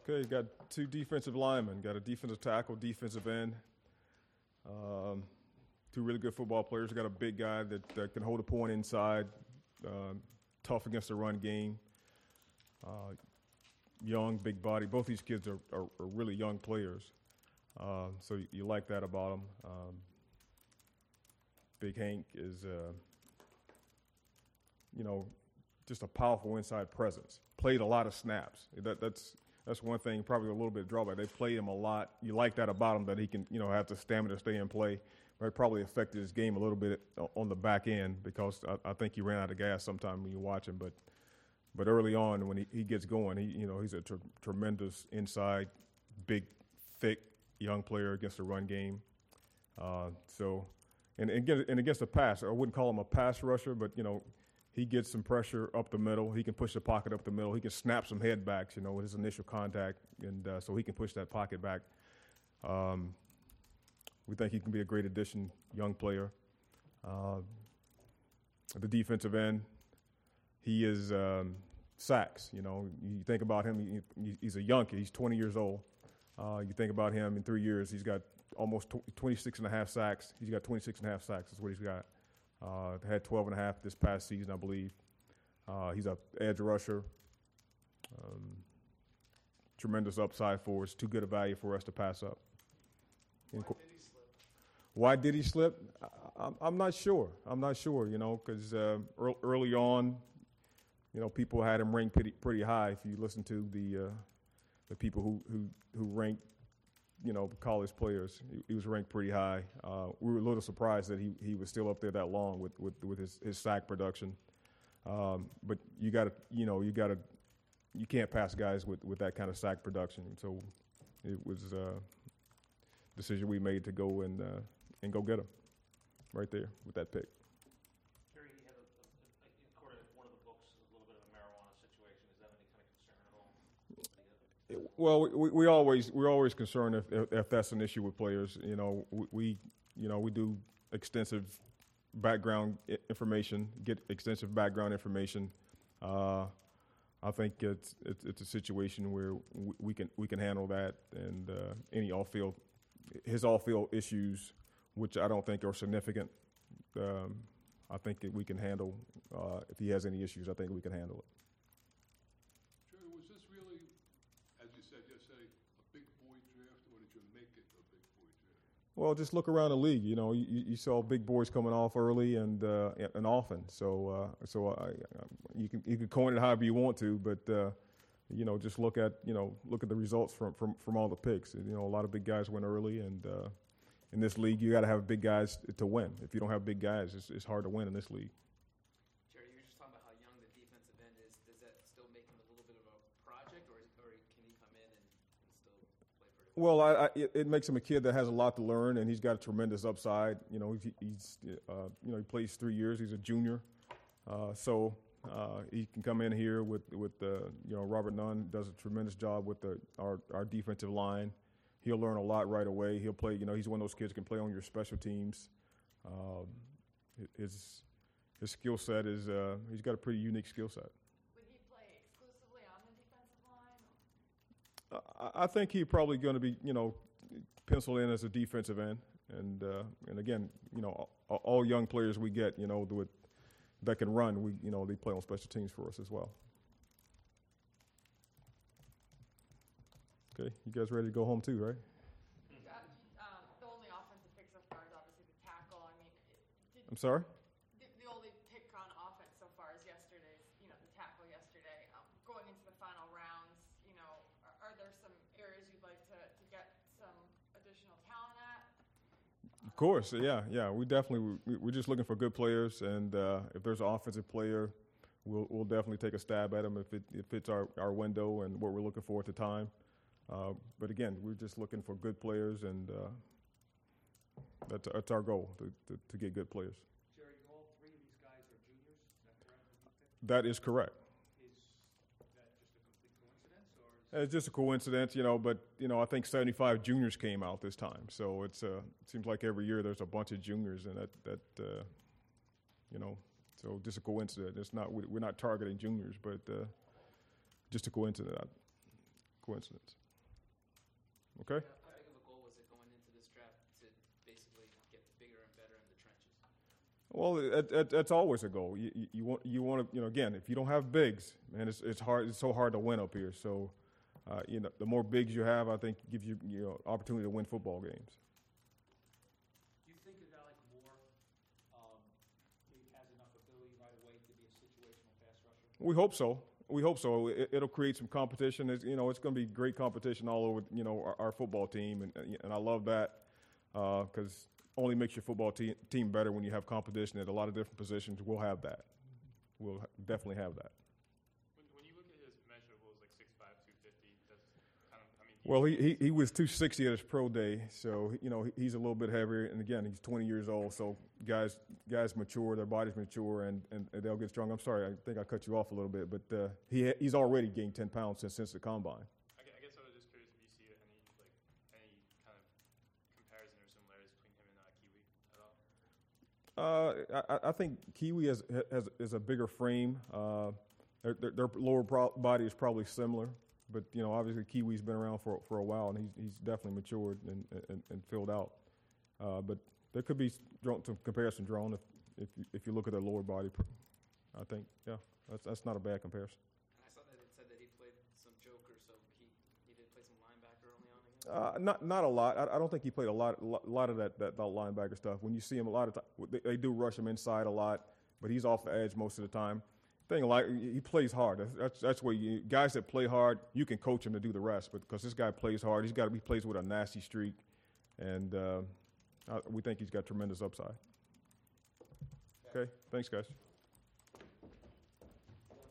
Okay, you got two defensive linemen, got a defensive tackle, defensive end. Two really good football players. Got a big guy that can hold a point inside, tough against the run game. Young, big body. Both these kids are really young players. So you like that about them. Big Hank is, just a powerful inside presence. Played a lot of snaps. That's one thing, probably a little bit of drawback. They played him a lot. You like that about him, that he can, have the stamina to stay in play. But it probably affected his game a little bit on the back end because I think he ran out of gas sometime when you watch him. But early on, when he gets going, he's a tremendous inside, big, thick, young player against the run game. And against the pass, I wouldn't call him a pass rusher, but he gets some pressure up the middle. He can push the pocket up the middle. He can snap some headbacks, with his initial contact, and so he can push that pocket back. We think he can be a great addition, young player. The defensive end, he is sacks. You think about him, he's a young kid. He's 20 years old. You think about him in 3 years, he's got almost 26 and a half sacks. He's got 26 and a half sacks. That's what he's got. Had 12 and a half this past season, I believe. He's an edge rusher. Tremendous upside for us. Too good a value for us to pass up. Why did he slip? I'm not sure. Because early on, people had him ranked pretty high. If you listen to the people who rank, college players, he was ranked pretty high. We were a little surprised that he was still up there that long with his sack production. But you can't pass guys with that kind of sack production. So it was a decision we made to go and go get him right there with that pick. Jerry, he had, according to one of the books, a little bit of a marijuana situation. Is that any kind of concern at all? We're always concerned if that's an issue with players. We do extensive background information, get extensive background information. I think it's a situation where we can handle that, and any his off-field issues, which I don't think are significant. I think that we can handle. If he has any issues, I think we can handle it. Jerry, was this really, as you said yesterday, a big boy draft, or did you make it a big boy draft? Well, just look around the league. You saw big boys coming off early and often. So you can coin it however you want to, but just look at the results from all the picks. A lot of big guys went early, and in this league, you got to have big guys to win. If you don't have big guys, it's hard to win in this league. Jerry, you were just talking about how young the defensive end is. Does that still make him a little bit of a project, or can he come in and still play pretty well? Well, it makes him a kid that has a lot to learn, and he's got a tremendous upside. He plays 3 years. He's a junior, so he can come in here with Robert Nunn does a tremendous job with our defensive line. He'll learn a lot right away. He'll play. He's one of those kids who can play on your special teams. His skill set is he's got a pretty unique skill set. Would he play exclusively on the defensive line? I think he's probably going to be, penciled in as a defensive end, and again, all young players we get, that can run, they play on special teams for us as well. Okay, you guys ready to go home too, right? The only offensive pick so far is obviously the tackle. I'm sorry? The only pick on offense so far is yesterday's, the tackle yesterday. Going into the final rounds, are there some areas you'd like to get some additional talent at? Of course, yeah. We're just looking for good players, and if there's an offensive player, we'll definitely take a stab at him if it fits our window and what we're looking for at the time. But again, we're just looking for good players, and that's our goal, to get good players. Jerry, all three of these guys are juniors, is that correct? That is correct. Is that just a complete coincidence, or? It's just a coincidence, but I think 75 juniors came out this time, so it seems like every year there's a bunch of juniors, and so just a coincidence. We're not targeting juniors, but just a coincidence. coincidence. Okay? How big of a goal was it going into this draft to basically get bigger and better in the trenches? Well, that's always a goal. You want to, again, if you don't have bigs, man, it's hard. It's so hard to win up here. So, the more bigs you have, I think gives you, opportunity to win football games. Do you think a guy like Moore has enough ability right away to be a situational pass rusher? We hope so. It'll create some competition. It's going to be great competition all over, our football team, and I love that because only makes your football team better when you have competition at a lot of different positions. We'll have that. We'll definitely have that. When you look at his measurables, like 6'5", 250, that's kind of, I mean. Well, he was 260 at his pro day, so he's a little bit heavier. And again, he's 20 years old, so guys mature, their bodies mature, and they'll get strong. I'm sorry, I think I cut you off a little bit, but he's already gained 10 pounds since the combine. I guess I was just curious if you see any kind of comparison or similarities between him and Kiwi at all. I think Kiwi has a bigger frame. Their lower body is probably similar, but obviously Kiwi's been around for a while, and he's definitely matured and filled out. But there could be some comparison drawn if you look at their lower body. I think that's not a bad comparison. And I saw that it said that he played some joker, so he did play some linebacker early on again. Not a lot. I don't think he played a lot of that linebacker stuff. When you see him a lot of time, they do rush him inside a lot, but he's off the edge most of the time. He plays hard. That's where guys that play hard, you can coach him to do the rest. But because this guy plays hard, he plays with a nasty streak, and we think he's got tremendous upside. Okay, thanks, guys.